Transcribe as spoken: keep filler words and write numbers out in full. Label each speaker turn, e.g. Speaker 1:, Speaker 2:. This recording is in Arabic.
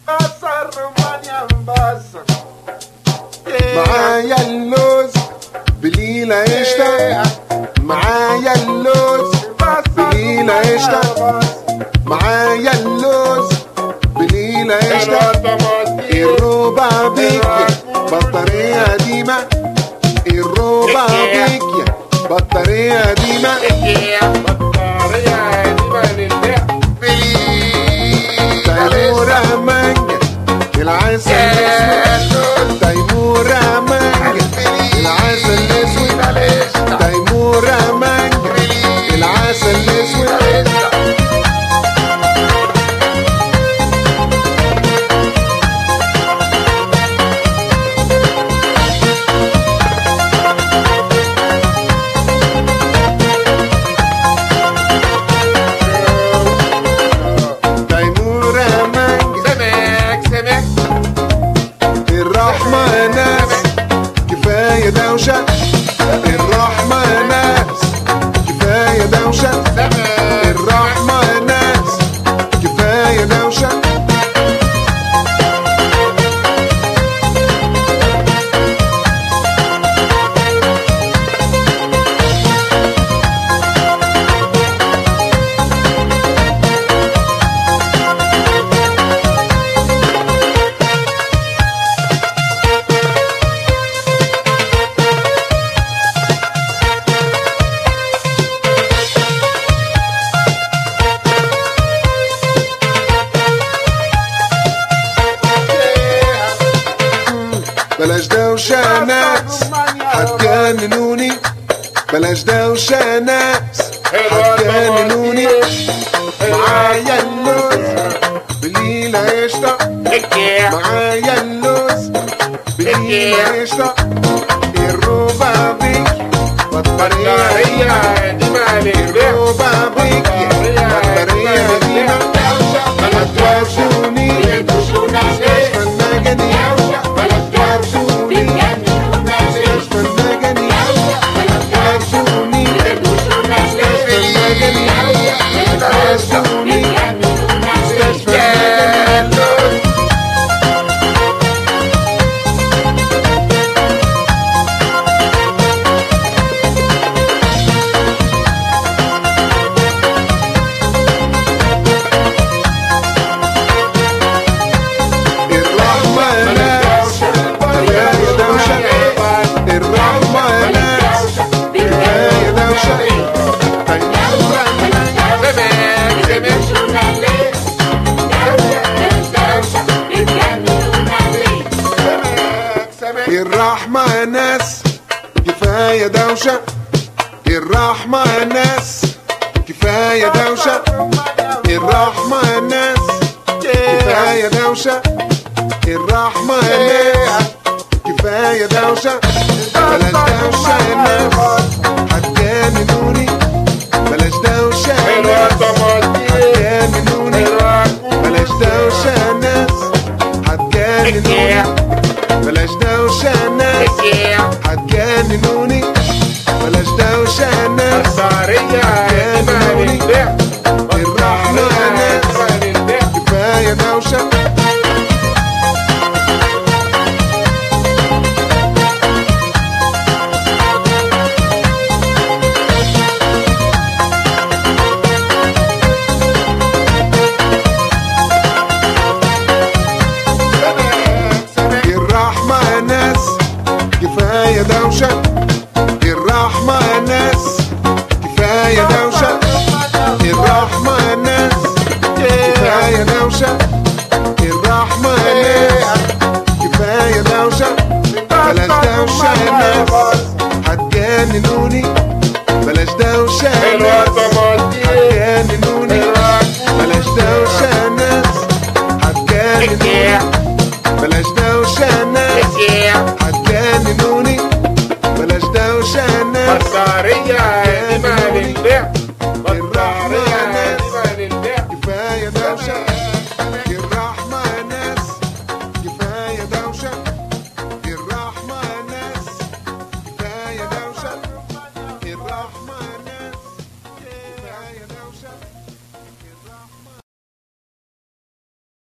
Speaker 1: معايا اللوز بليلة قشطة، معايا اللوز بليلة قشطة، معايا اللوز بليلة قشطة. الربع بيك بطارية قديمة، الربع بيك بطارية قديمة، بطارية قديمة للبيع. تيمورة مانجا العسل الأسود، تيمورة مانجا العسل الأسود، تيمورة مانجا العسل الأسود. الرحمة ناس كفاية دوشة، الرحمة ناس كفاية دوشة، الرحمة ناس كفاية دوشة. بلاش دوشة ناس هتجننوني، بلاش دوشة ناس هتجننوني. معايا اللوز بليلة قشطة، معايا اللوز بليلة قشطة. الربع بيك بطارية قديمة، الربع بيك بطارية قديمة. بلاش دوشوني الرحمة ناس كفاية دوشة، الرحمة ناس كفاية دوشة، الرحمة ناس كفاية دوشة، الرحمة ناس كفاية دوشة. بلاش دوشة ناس هتجننوني، بلاش دوشة ناس هتجننوني، بلاش دوشة ناس هتجننوني، بلاش دوشة ناس هتجننوني، بلاش دوشة ناس.